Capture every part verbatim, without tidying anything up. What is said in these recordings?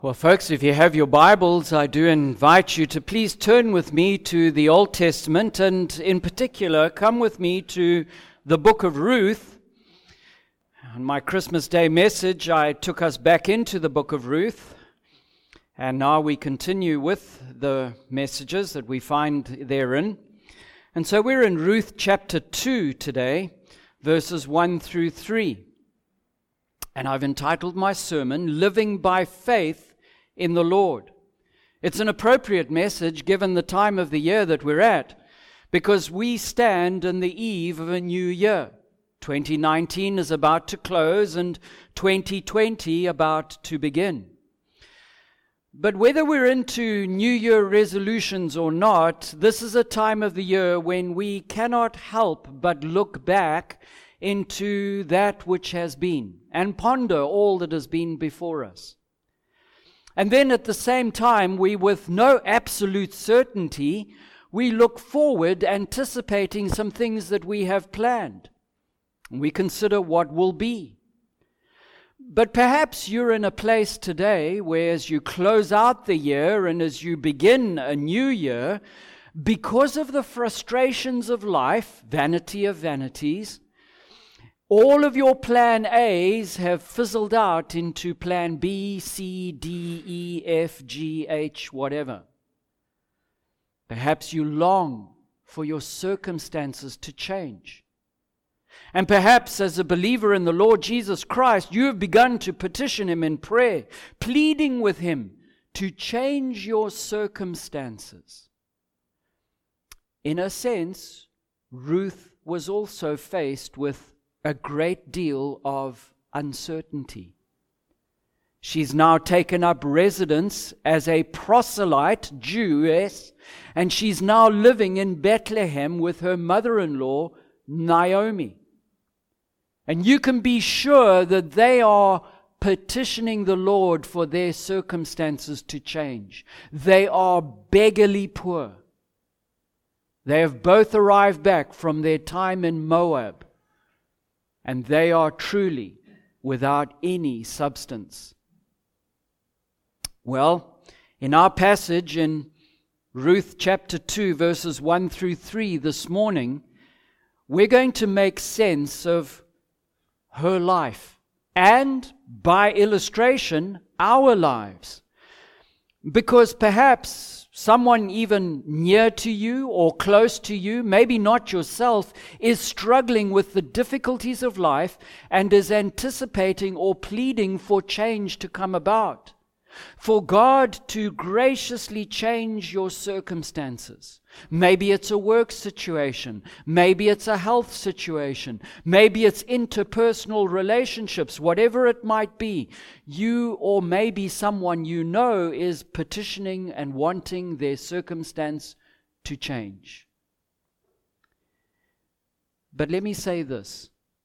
Well, folks, if you have your Bibles, I do invite you to please turn with me to the Old Testament, and in particular, come with me to the book of Ruth. On my Christmas Day message, I took us back into the book of Ruth, and now we continue with the messages that we find therein. And so we're in Ruth chapter two today, verses one through three. And I've entitled my sermon, Living by Faith in the Lord. It's an appropriate message given the time of the year that we're at, because we stand on the eve of a new year. twenty nineteen is about to close and twenty twenty about to begin. But whether we're into New Year resolutions or not, this is a time of the year when we cannot help but look back into that which has been and ponder all that has been before us. And then at the same time, we, with no absolute certainty, we look forward anticipating some things that we have planned. We consider what will be. But perhaps you're in a place today where as you close out the year and as you begin a new year, because of the frustrations of life, vanity of vanities, all of your plan A's have fizzled out into plan B, C, D, E, F, G, H, whatever. Perhaps you long for your circumstances to change. And perhaps as a believer in the Lord Jesus Christ, you have begun to petition Him in prayer, pleading with Him to change your circumstances. In a sense, Ruth was also faced with a great deal of uncertainty. She's now taken up residence as a proselyte Jewess, and she's now living in Bethlehem with her mother-in-law, Naomi. And you can be sure that they are petitioning the Lord for their circumstances to change. They are beggarly poor. They have both arrived back from their time in Moab, and they are truly without any substance. Well, in our passage in Ruth chapter two, verses one through three this morning, we're going to make sense of her life and, by illustration, our lives. Because perhaps someone even near to you or close to you, maybe not yourself, is struggling with the difficulties of life and is anticipating or pleading for change to come about. For God to graciously change your circumstances. Maybe it's a work situation. Maybe it's a health situation. Maybe it's interpersonal relationships. Whatever it might be, you or maybe someone you know is petitioning and wanting their circumstance to change. But let me say this.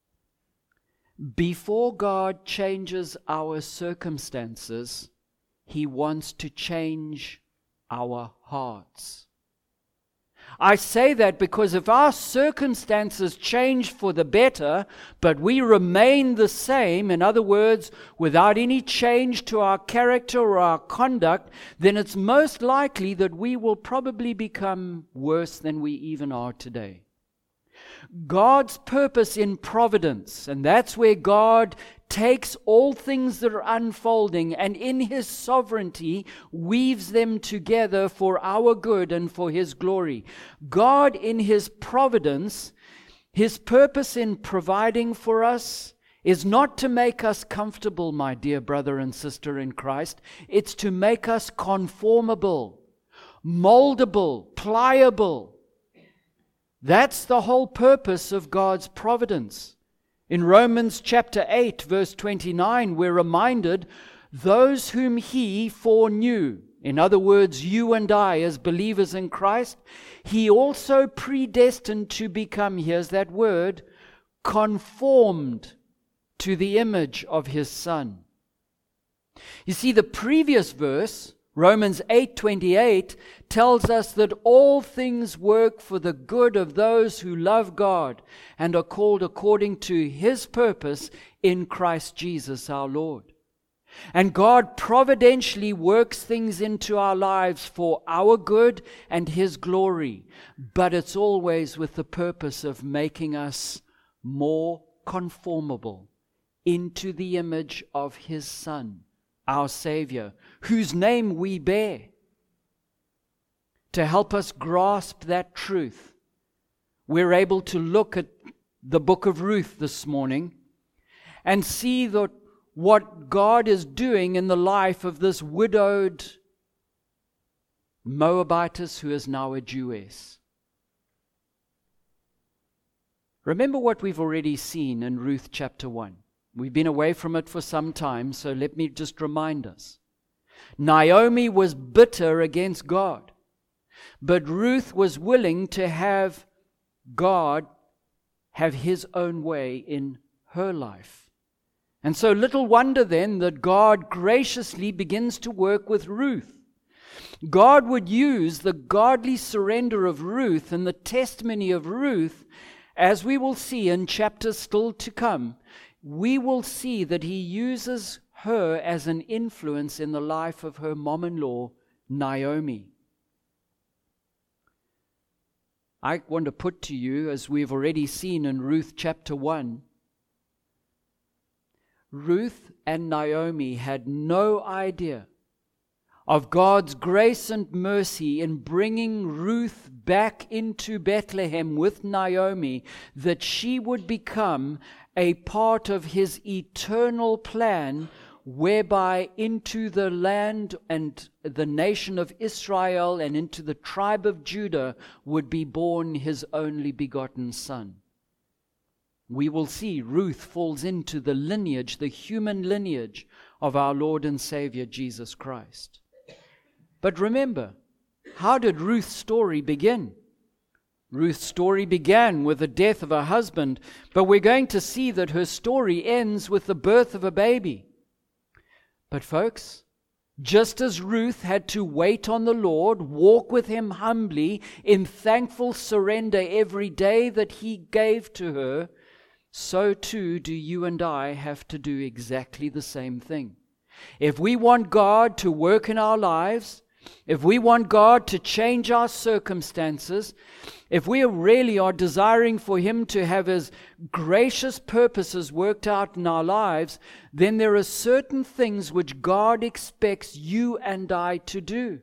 Before God changes our circumstances, He wants to change our hearts. I say that because if our circumstances change for the better, but we remain the same, in other words, without any change to our character or our conduct, then it's most likely that we will probably become worse than we even are today. God's purpose in providence, and that's where God takes all things that are unfolding and in His sovereignty weaves them together for our good and for His glory. God in His providence, His purpose in providing for us is not to make us comfortable, my dear brother and sister in Christ. It's to make us conformable, moldable, pliable. That's the whole purpose of God's providence. In Romans chapter eight, verse twenty-nine, we're reminded, those whom He foreknew, in other words, you and I as believers in Christ, He also predestined to become, here's that word, conformed to the image of His Son. You see, the previous verse, Romans eight twenty-eight, tells us that all things work for the good of those who love God and are called according to His purpose in Christ Jesus our Lord. And God providentially works things into our lives for our good and His glory. But it's always with the purpose of making us more conformable into the image of His Son, our Savior, whose name we bear. To help us grasp that truth, we're able to look at the book of Ruth this morning and see that what God is doing in the life of this widowed Moabitess who is now a Jewess. Remember what we've already seen in Ruth chapter one. We've been away from it for some time, so let me just remind us. Naomi was bitter against God, but Ruth was willing to have God have His own way in her life. And so little wonder then that God graciously begins to work with Ruth. God would use the godly surrender of Ruth and the testimony of Ruth, as we will see in chapters still to come. We will see that He uses her as an influence in the life of her mom-in-law, Naomi. I want to put to you, as we've already seen in Ruth chapter one, Ruth and Naomi had no idea of God's grace and mercy in bringing Ruth back into Bethlehem with Naomi, that she would become a part of His eternal plan, whereby into the land and the nation of Israel and into the tribe of Judah would be born His only begotten Son. We will see Ruth falls into the lineage, the human lineage of our Lord and Savior Jesus Christ. But remember, how did Ruth's story begin? Ruth's story began with the death of her husband, but we're going to see that her story ends with the birth of a baby. But folks, just as Ruth had to wait on the Lord, walk with Him humbly in thankful surrender every day that He gave to her, so too do you and I have to do exactly the same thing. If we want God to work in our lives, if we want God to change our circumstances, if we really are desiring for Him to have His gracious purposes worked out in our lives, then there are certain things which God expects you and I to do.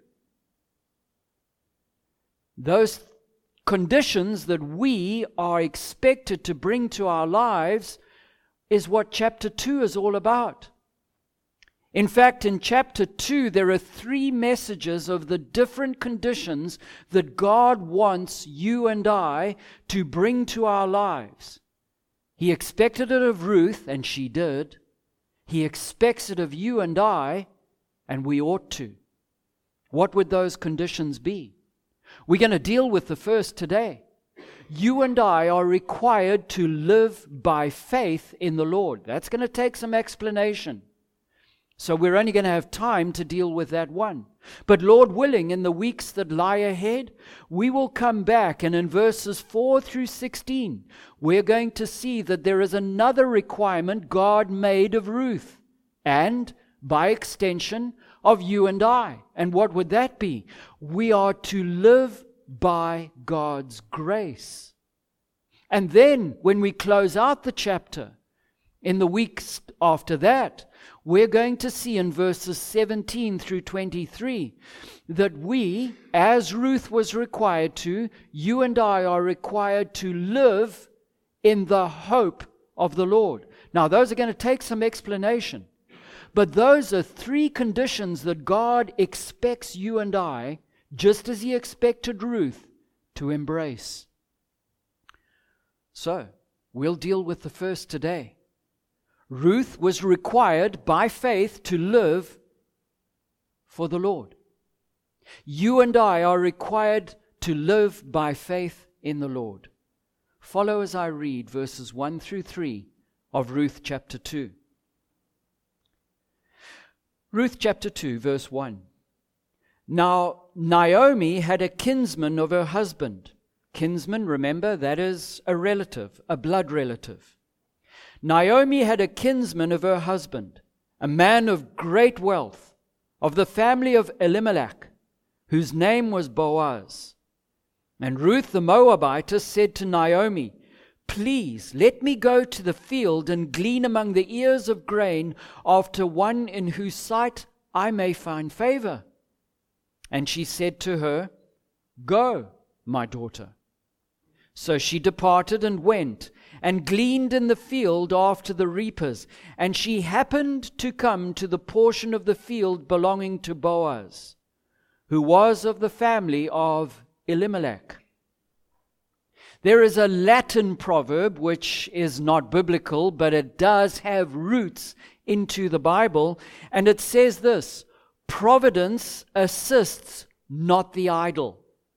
Those conditions that we are expected to bring to our lives is what chapter two is all about. In fact, in chapter two, there are three messages of the different conditions that God wants you and I to bring to our lives. He expected it of Ruth, and she did. He expects it of you and I, and we ought to. What would those conditions be? We're going to deal with the first today. You and I are required to live by faith in the Lord. That's going to take some explanation. So we're only going to have time to deal with that one. But Lord willing, in the weeks that lie ahead, we will come back, and in verses four through sixteen, we're going to see that there is another requirement God made of Ruth, and by extension of you and I. And what would that be? We are to live by God's grace. And then when we close out the chapter, in the weeks after that, we're going to see in verses seventeen through twenty-three that we, as Ruth was required to, you and I are required to live in the hope of the Lord. Now, those are going to take some explanation, but those are three conditions that God expects you and I, just as He expected Ruth, to embrace. So, we'll deal with the first today. Ruth was required by faith to live for the Lord. You and I are required to live by faith in the Lord. Follow as I read verses one through three of Ruth chapter two. Ruth chapter two, verse one. Now Naomi had a kinsman of her husband. Kinsman, remember, that is a relative, a blood relative. Naomi had a kinsman of her husband, a man of great wealth, of the family of Elimelech, whose name was Boaz. And Ruth the Moabitess said to Naomi, Please let me go to the field and glean among the ears of grain after one in whose sight I may find favor. And she said to her, Go, my daughter. So she departed and went, and gleaned in the field after the reapers. And she happened to come to the portion of the field belonging to Boaz, who was of the family of Elimelech. There is a Latin proverb which is not biblical, but it does have roots into the Bible, and it says this: Providence assists not the idle.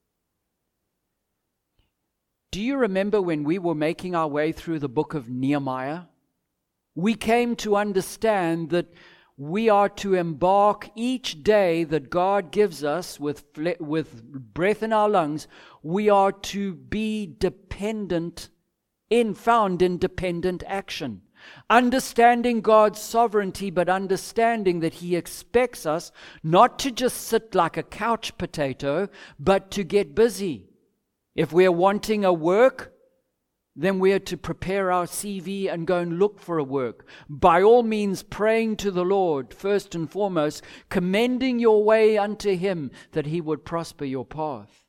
Do you remember when we were making our way through the book of Nehemiah? We came to understand that we are to embark each day that God gives us with, with breath in our lungs. We are to be dependent in, found in dependent action. Understanding God's sovereignty, but understanding that He expects us not to just sit like a couch potato, but to get busy. If we are wanting a work, then we are to prepare our C V and go and look for a work. By all means, praying to the Lord, first and foremost, commending your way unto Him, that He would prosper your path.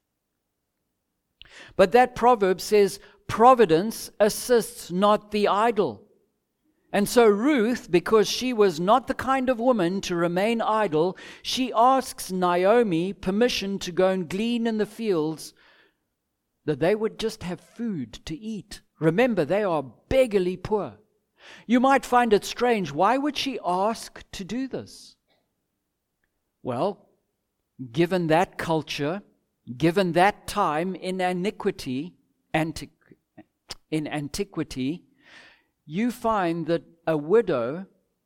But that proverb says, Providence assists not the idle. And so Ruth, because she was not the kind of woman to remain idle, she asks Naomi permission to go and glean in the fields, that they would just have food to eat. Remember, they are beggarly poor. You might find it strange. Why would she ask to do this? Well, given that culture, given that time in antiquity, anti- in antiquity, you find that a widow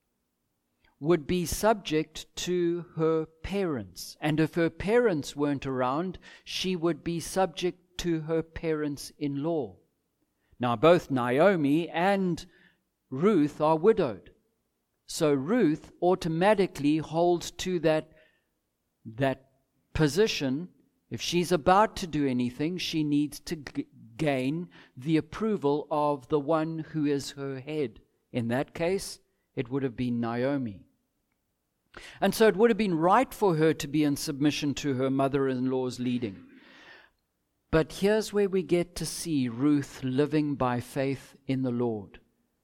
would be subject to her parents. And if her parents weren't around, she would be subject to her parents-in-law. Now, both Naomi and Ruth are widowed. So Ruth automatically holds to that, that position. If she's about to do anything, she needs to g- gain the approval of the one who is her head. In that case, it would have been Naomi. And so it would have been right for her to be in submission to her mother-in-law's leading. But here's where we get to see Ruth living by faith in the Lord.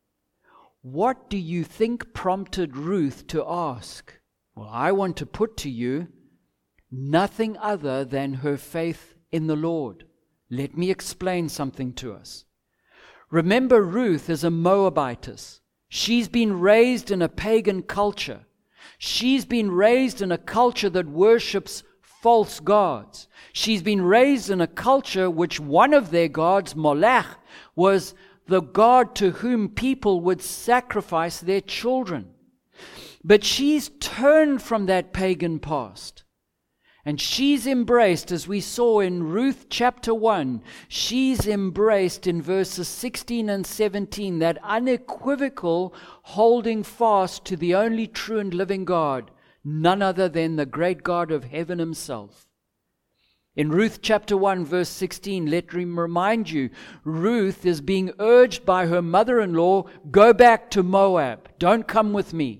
What do you think prompted Ruth to ask? Well, I want to put to you nothing other than her faith in the Lord. Let me explain something to us. Remember, Ruth is a Moabitess. She's been raised in a pagan culture. She's been raised in a culture that worships false gods. She's been raised in a culture which one of their gods, Molech, was the god to whom people would sacrifice their children. But she's turned from that pagan past. And she's embraced, as we saw in Ruth chapter one, she's embraced in verses sixteen and seventeen, that unequivocal holding fast to the only true and living God, none other than the great God of heaven Himself. In Ruth chapter one, verse sixteen, let me remind you, Ruth is being urged by her mother-in-law, go back to Moab, don't come with me.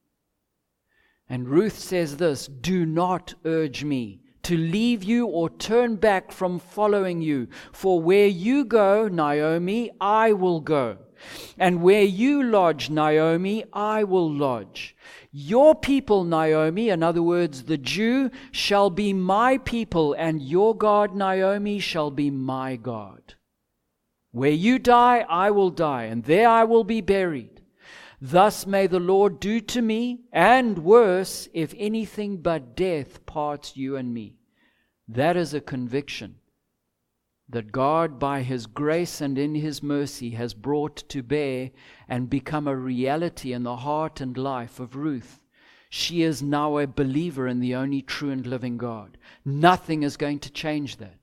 And Ruth says this, do not urge me to leave you or turn back from following you. For where you go, Naomi, I will go. And where you lodge, Naomi, I will lodge. Your people, Naomi, in other words, the Jew, shall be my people, and your God, Naomi, shall be my God. Where you die, I will die, and there I will be buried. Thus may the Lord do to me, and worse, if anything but death parts you and me. That is a conviction that God, by His grace and in His mercy, has brought to bear and become a reality in the heart and life of Ruth. She is now a believer in the only true and living God. Nothing is going to change that.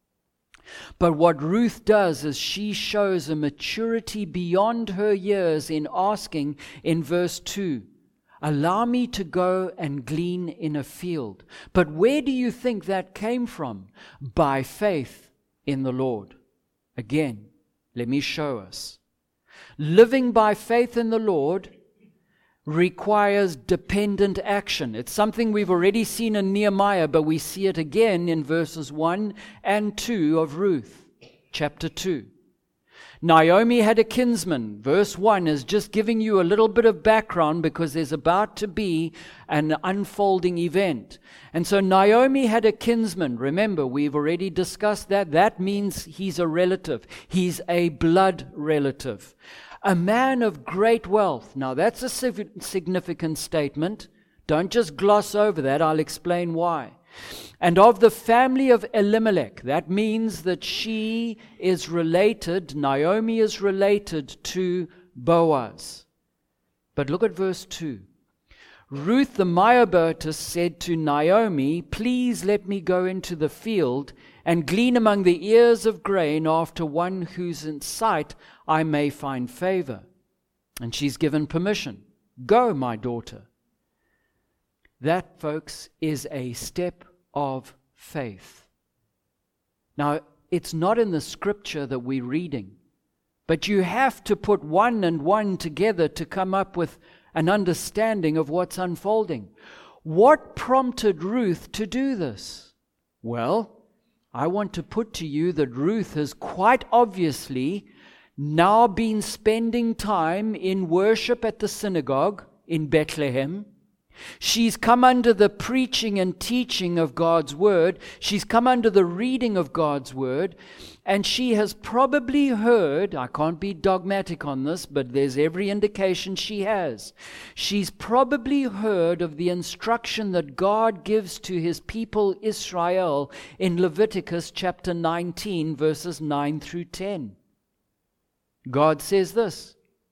But what Ruth does is she shows a maturity beyond her years in asking in verse two, Allow me to go and glean in a field. But where do you think that came from? By faith in the Lord. Again, let me show us. Living by faith in the Lord requires dependent action. It's something we've already seen in Nehemiah, but we see it again in verses one and two of Ruth, chapter two. Naomi had a kinsman. Verse one is just giving you a little bit of background because there's about to be an unfolding event. And so Naomi had a kinsman. Remember, we've already discussed that. That means he's a relative. He's a blood relative. A man of great wealth. Now that's a significant statement. Don't just gloss over that. I'll explain why. And of the family of Elimelech. That means that she is related, Naomi is related to Boaz. But look at verse two. Ruth the Moabitess said to Naomi, please let me go into the field and glean among the ears of grain after one whose in sight I may find favor. And she's given permission. Go, my daughter. That, folks, is a step of faith. Now, it's not in the scripture that we're reading, but you have to put one and one together to come up with an understanding of what's unfolding. What prompted Ruth to do this? Well, I want to put to you that Ruth has quite obviously now been spending time in worship at the synagogue in Bethlehem. She's come under the preaching and teaching of God's Word. She's come under the reading of God's Word. And she has probably heard, I can't be dogmatic on this, but there's every indication she has. She's probably heard of the instruction that God gives to His people Israel in Leviticus chapter nineteen, verses nine through ten. God says this,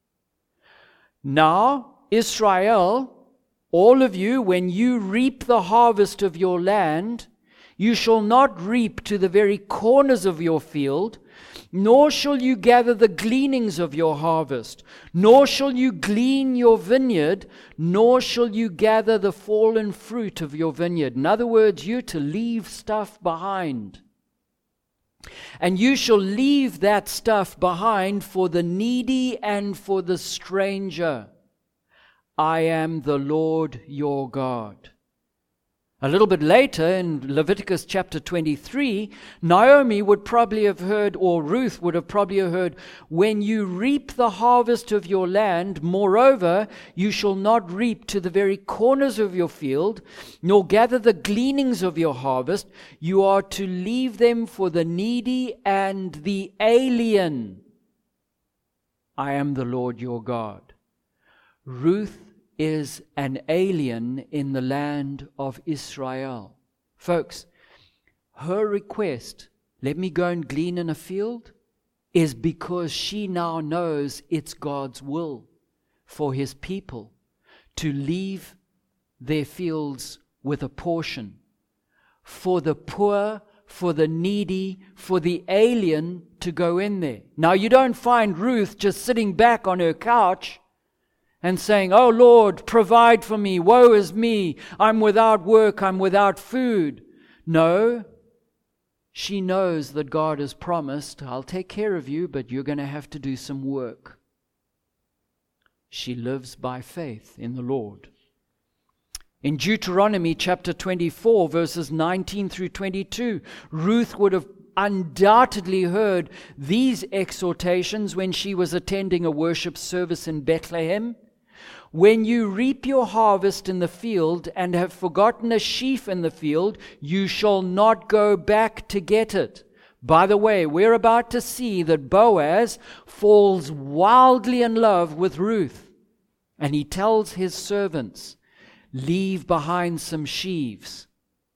now, Israel, all of you, when you reap the harvest of your land, you shall not reap to the very corners of your field, nor shall you gather the gleanings of your harvest, nor shall you glean your vineyard, nor shall you gather the fallen fruit of your vineyard. In other words, you're to leave stuff behind. And you shall leave that stuff behind for the needy and for the stranger. I am the Lord your God. A little bit later in Leviticus chapter twenty-three, Naomi would probably have heard, or Ruth would have probably heard, when you reap the harvest of your land, moreover, you shall not reap to the very corners of your field, nor gather the gleanings of your harvest. You are to leave them for the needy and the alien. I am the Lord your God. Ruth is an alien in the land of Israel. Folks, her request, let me go and glean in a field, is because she now knows it's God's will for His people to leave their fields with a portion. For the poor, for the needy, for the alien to go in there. Now you don't find Ruth just sitting back on her couch and saying, oh Lord, provide for me, woe is me, I'm without work, I'm without food. No, she knows that God has promised, I'll take care of you, but you're going to have to do some work. She lives by faith in the Lord. In Deuteronomy chapter twenty-four, verses nineteen through twenty-two, Ruth would have undoubtedly heard these exhortations when she was attending a worship service in Bethlehem. When you reap your harvest in the field and have forgotten a sheaf in the field, you shall not go back to get it. By the way, we're about to see that Boaz falls wildly in love with Ruth. And he tells his servants, leave behind some sheaves,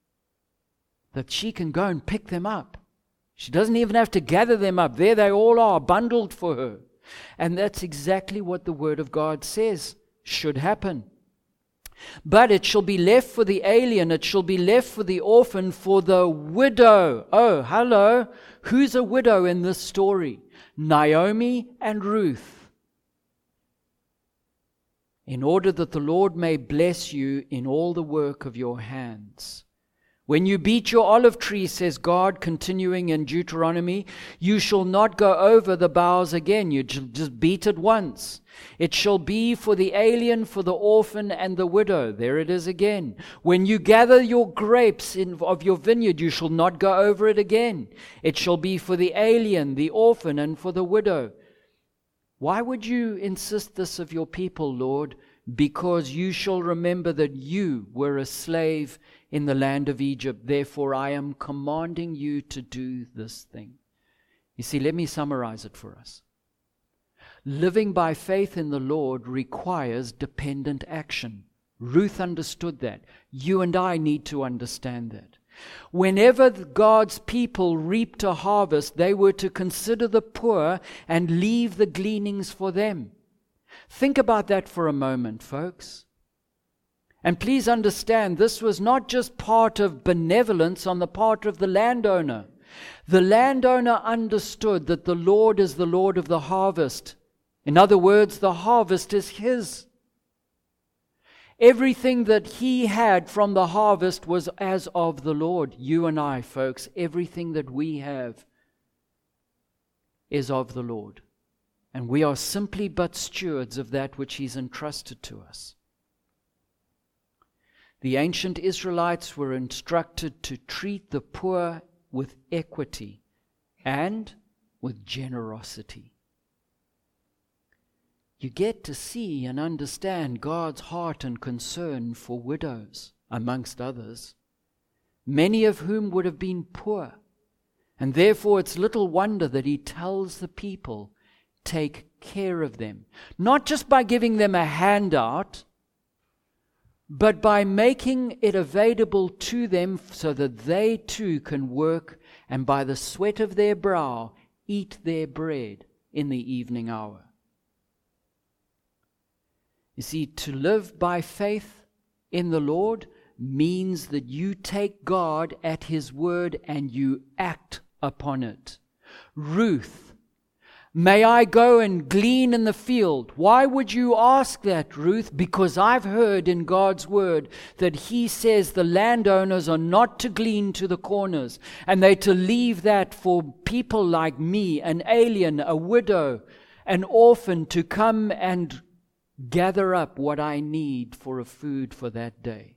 that she can go and pick them up. She doesn't even have to gather them up. There they all are, bundled for her. And that's exactly what the Word of God says should happen. But it shall be left for the alien, it shall be left for the orphan, for the widow. Oh, hello. Who's a widow in this story? Naomi and Ruth. in order that the Lord may bless you in all the work of your hands. When you beat your olive tree, says God, continuing in Deuteronomy, you shall not go over the boughs again. You just beat it once. It shall be for the alien, for the orphan, and the widow. There it is again. When you gather your grapes in, of your vineyard, you shall not go over it again. It shall be for the alien, the orphan, and for the widow. Why would you insist this of your people, Lord? Because you shall remember that you were a slave in the land of Egypt. Therefore, I am commanding you to do this thing. You see, let me summarize it for us. Living by faith in the Lord requires dependent action. Ruth understood that. You and I need to understand that. Whenever God's people reaped a harvest, they were to consider the poor and leave the gleanings for them. Think about that for a moment, folks. And please understand, this was not just part of benevolence on the part of the landowner. The landowner understood that the Lord is the Lord of the harvest. In other words, the harvest is his. Everything that he had from the harvest was as of the Lord. You and I, folks, everything that we have is of the Lord. And we are simply but stewards of that which he's entrusted to us. The ancient Israelites were instructed to treat the poor with equity and with generosity. You get to see and understand God's heart and concern for widows, amongst others, many of whom would have been poor. And therefore it's little wonder that he tells the people, take care of them. Not just by giving them a handout, but by making it available to them so that they too can work and by the sweat of their brow eat their bread in the evening hour. You see, to live by faith in the Lord means that you take God at his word and you act upon it. Ruth, may I go and glean in the field? Why would you ask that, Ruth? Because I've heard in God's word that he says the landowners are not to glean to the corners, and they're to leave that for people like me, an alien, a widow, an orphan, to come and gather up what I need for a food for that day.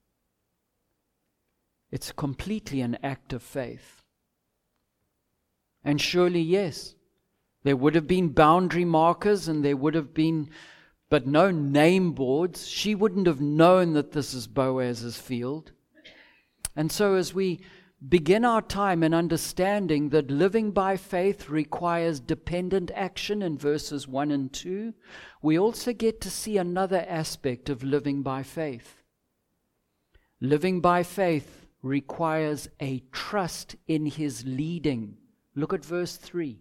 It's completely an act of faith. And surely, yes, there would have been boundary markers and there would have been, but no name boards. She wouldn't have known that this is Boaz's field. And so as we begin our time in understanding that living by faith requires dependent action in verses one and two, we also get to see another aspect of living by faith. Living by faith requires a trust in his leading. Look at verse three.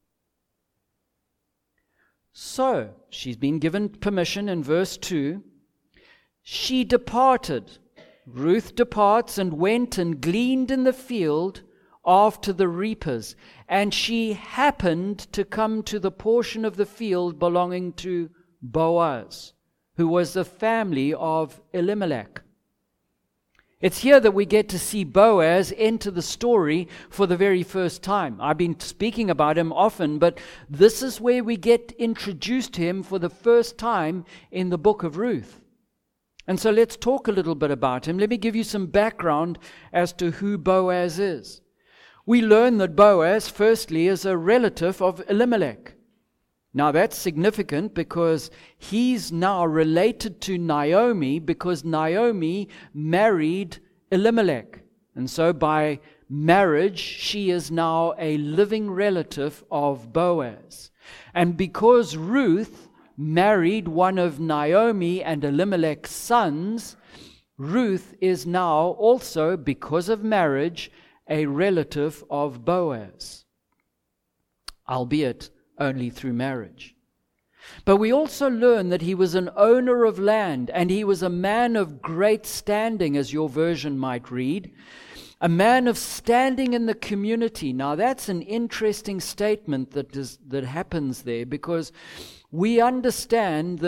So, she's been given permission in verse two. She departed. Ruth departs and went and gleaned in the field after the reapers. And she happened to come to the portion of the field belonging to Boaz, who was the family of Elimelech. It's here that we get to see Boaz enter the story for the very first time. I've been speaking about him often, but this is where we get introduced to him for the first time in the book of Ruth. And so let's talk a little bit about him. Let me give you some background as to who Boaz is. We learn that Boaz, firstly, is a relative of Elimelech. Now that's significant because he's now related to Naomi because Naomi married Elimelech. And so by marriage, she is now a living relative of Boaz. And because Ruth married one of Naomi and Elimelech's sons, Ruth is now also, because of marriage, a relative of Boaz, albeit only through marriage. But we also learn that he was an owner of land, and he was a man of great standing, as your version might read. A man of standing in the community. Now that's an interesting statement that is, that happens there, because we understand that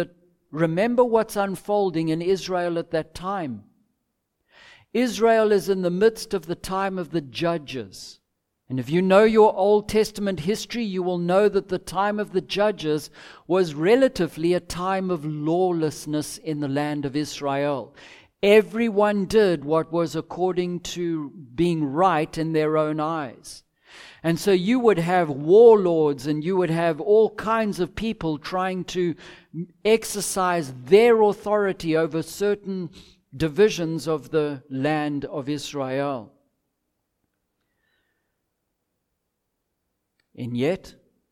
remember what's unfolding in Israel at that time. Israel is in the midst of the time of the judges. And if you know your Old Testament history, you will know that the time of the judges was relatively a time of lawlessness in the land of Israel. Everyone did what was according to being right in their own eyes. And so you would have warlords and you would have all kinds of people trying to exercise their authority over certain divisions of the land of Israel. And yet,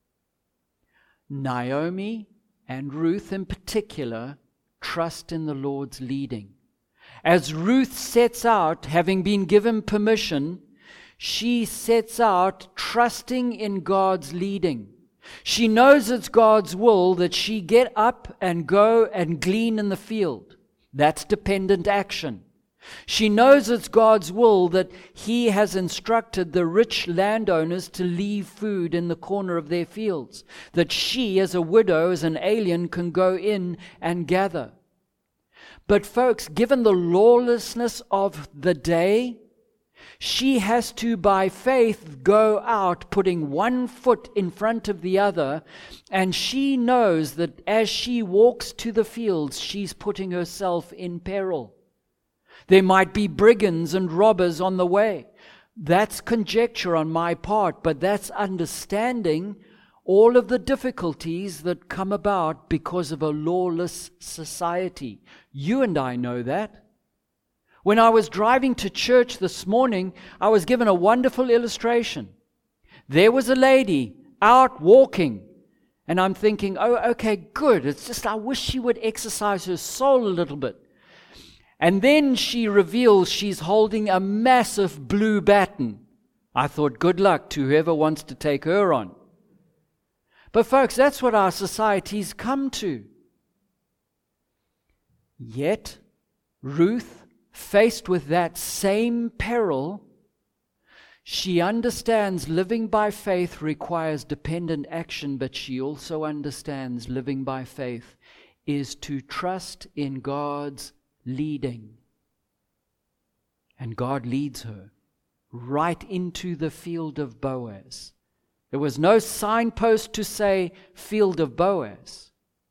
Naomi and Ruth in particular trust in the Lord's leading. As Ruth sets out, having been given permission, she sets out trusting in God's leading. She knows it's God's will that she get up and go and glean in the field. That's dependent action. She knows it's God's will that He has instructed the rich landowners to leave food in the corner of their fields, that she, as a widow, as an alien, can go in and gather. But folks, given the lawlessness of the day, she has to, by faith, go out, putting one foot in front of the other, and she knows that as she walks to the fields, she's putting herself in peril. There might be brigands and robbers on the way. That's conjecture on my part, but that's understanding all of the difficulties that come about because of a lawless society. You and I know that. When I was driving to church this morning, I was given a wonderful illustration. There was a lady out walking, and I'm thinking, oh, okay, good. It's just I wish she would exercise her soul a little bit. And then she reveals she's holding a massive blue baton. I thought, good luck to whoever wants to take her on. But folks, that's what our society's come to. Yet, Ruth, faced with that same peril, she understands living by faith requires dependent action, but she also understands living by faith is to trust in God's leading. And God leads her right into the field of Boaz. There was no signpost to say field of Boaz.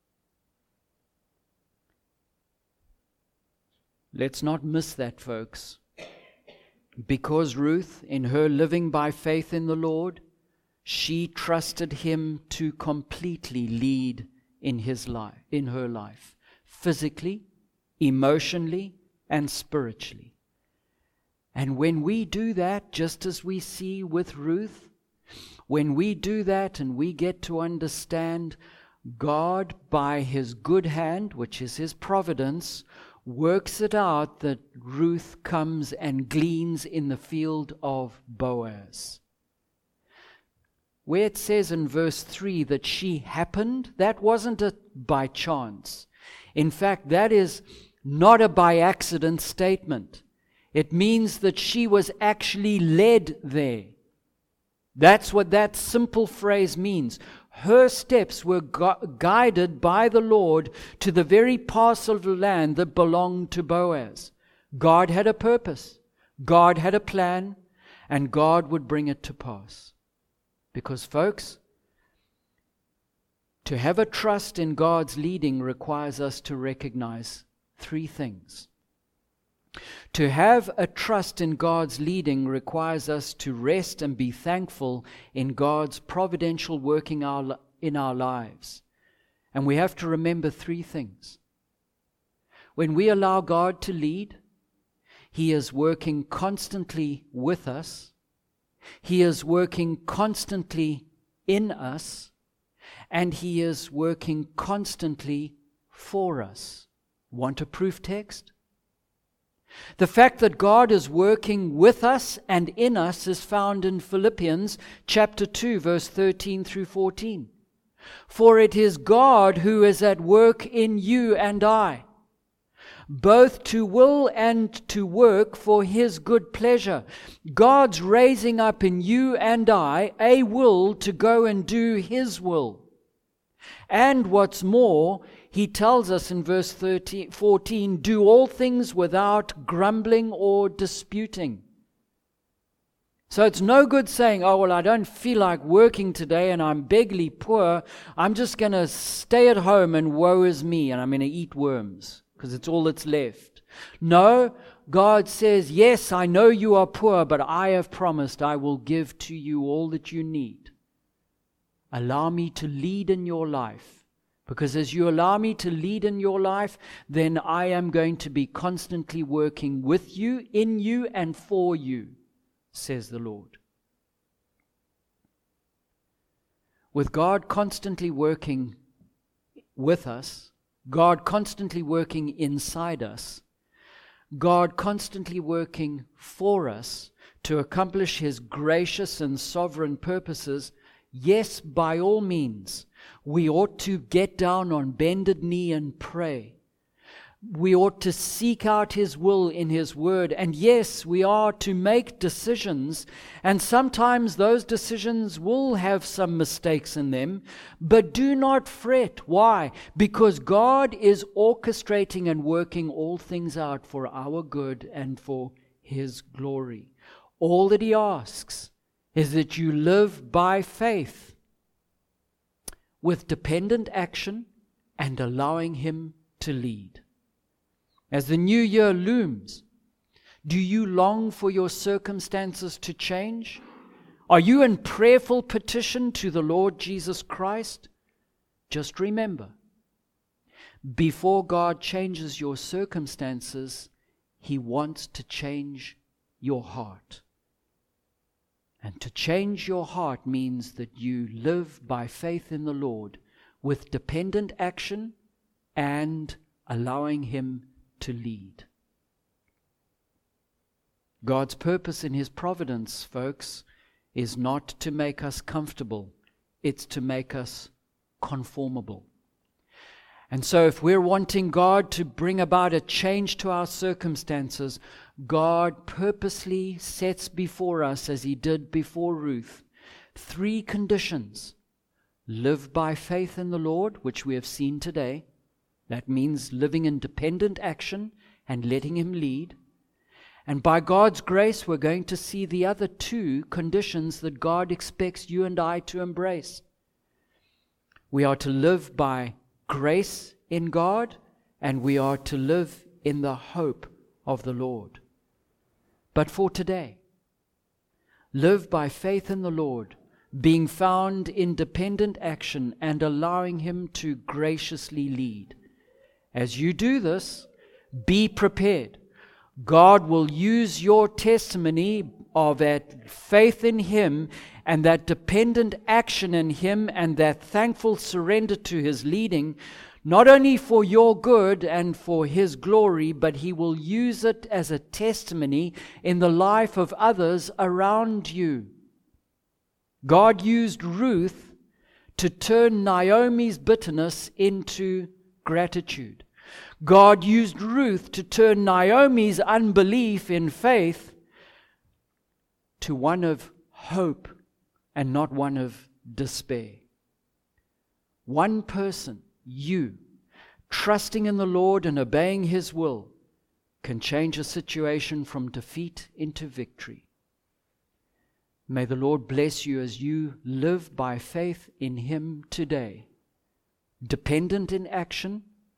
Let's not miss that, folks. Because Ruth, in her living by faith in the Lord, she trusted Him to completely lead in his life, in her life, physically, emotionally, and spiritually. And when we do that, just as we see with Ruth, when we do that and we get to understand God by His good hand, which is His providence, works it out that Ruth comes and gleans in the field of Boaz. Where it says in verse three that she happened, that wasn't a by chance. In fact, that is not a by accident statement. It means that she was actually led there. That's what that simple phrase means. Her steps were gu- guided by the Lord to the very parcel of land that belonged to Boaz. God had a purpose. God had a plan, and God would bring it to pass. Because, folks, to have a trust in God's leading requires us to recognize three things. To have a trust in God's leading requires us to rest and be thankful in God's providential working our, in our lives. And we have to remember three things. When we allow God to lead, He is working constantly with us. He is working constantly in us. And He is working constantly for us. Want a proof text? The fact that God is working with us and in us is found in Philippians chapter two, verse thirteen through fourteen. For it is God who is at work in you and I, both to will and to work for His good pleasure. God's raising up in you and I a will to go and do His will. And what's more, he tells us in verse thirteen, fourteen, do all things without grumbling or disputing. So it's no good saying, oh, well, I don't feel like working today and I'm beggarly poor. I'm just going to stay at home and woe is me and I'm going to eat worms because it's all that's left. No, God says, yes, I know you are poor, but I have promised I will give to you all that you need. Allow me to lead in your life, because as you allow me to lead in your life, then I am going to be constantly working with you, in you, and for you, says the Lord. With God constantly working with us, God constantly working inside us, God constantly working for us to accomplish His gracious and sovereign purposes, yes, by all means, we ought to get down on bended knee and pray. We ought to seek out His will in His Word. And yes, we are to make decisions, and sometimes those decisions will have some mistakes in them, but do not fret. Why? Because God is orchestrating and working all things out for our good and for His glory. All that He asks is that you live by faith with dependent action and allowing Him to lead. As the new year looms, do you long for your circumstances to change? Are you in prayerful petition to the Lord Jesus Christ? Just remember, before God changes your circumstances, He wants to change your heart. And to change your heart means that you live by faith in the Lord with dependent action and allowing Him to lead. God's purpose in His providence, folks, is not to make us comfortable. It's to make us conformable. And so if we're wanting God to bring about a change to our circumstances, God purposely sets before us, as He did before Ruth, three conditions. Live by faith in the Lord, which we have seen today. That means living in dependent action and letting Him lead. And by God's grace, we're going to see the other two conditions that God expects you and I to embrace. We are to live by grace in God, and we are to live in the hope of the Lord. But for today, live by faith in the Lord, being found in dependent action and allowing Him to graciously lead. As you do this, be prepared. God will use your testimony of that faith in Him and that dependent action in Him and that thankful surrender to His leading, not only for your good and for His glory, but He will use it as a testimony in the life of others around you. God used Ruth to turn Naomi's bitterness into gratitude. God used Ruth to turn Naomi's unbelief in faith to one of hope and not one of despair. One person, you, trusting in the Lord and obeying His will, can change a situation from defeat into victory. May the Lord bless you as you live by faith in Him today, dependent in action,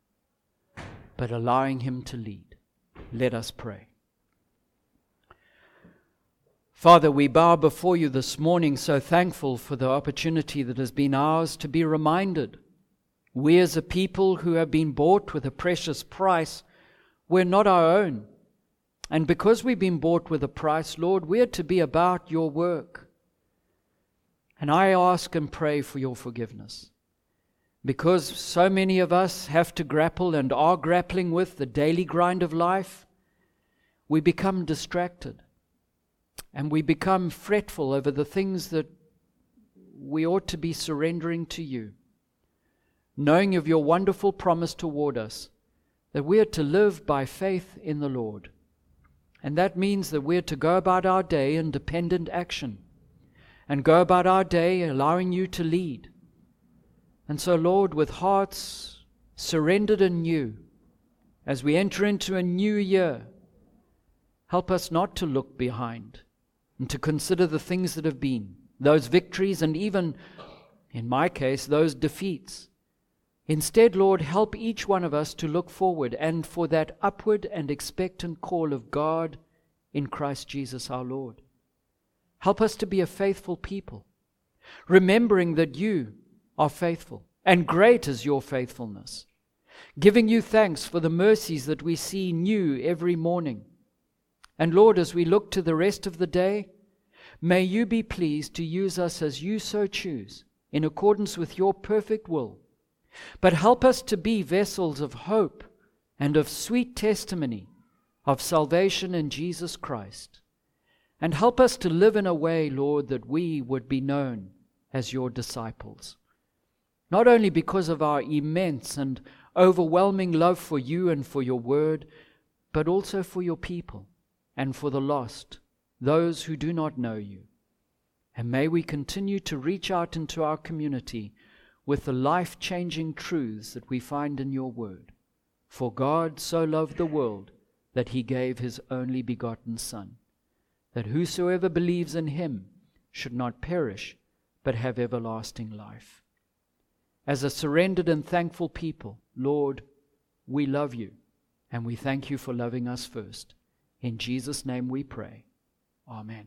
but allowing Him to lead. Let us pray. Father, we bow before You this morning, so thankful for the opportunity that has been ours to be reminded. We as a people who have been bought with a precious price, we're not our own. And because we've been bought with a price, Lord, we're to be about Your work. And I ask and pray for Your forgiveness. Because so many of us have to grapple and are grappling with the daily grind of life, we become distracted. And we become fretful over the things that we ought to be surrendering to You, knowing of Your wonderful promise toward us, that we are to live by faith in the Lord. And that means that we're to go about our day in dependent action, and go about our day allowing You to lead. And so, Lord, with hearts surrendered anew, as we enter into a new year, help us not to look behind and to consider the things that have been, those victories and even, in my case, those defeats. Instead, Lord, help each one of us to look forward and for that upward and expectant call of God in Christ Jesus our Lord. Help us to be a faithful people, remembering that you are faithful, and great is your faithfulness, giving you thanks for the mercies that we see new every morning. And Lord, as we look to the rest of the day, may you be pleased to use us as you so choose, in accordance with your perfect will. But help us to be vessels of hope and of sweet testimony of salvation in Jesus Christ. And help us to live in a way, Lord, that we would be known as your disciples. Not only because of our immense and overwhelming love for you and for your word, but also for your people and for the lost, those who do not know you. And may we continue to reach out into our community with the life-changing truths that we find in your word. For God so loved the world that he gave his only begotten Son, that whosoever believes in him should not perish, but have everlasting life. As a surrendered and thankful people, Lord, we love you, and we thank you for loving us first. In Jesus' name we pray. Amen.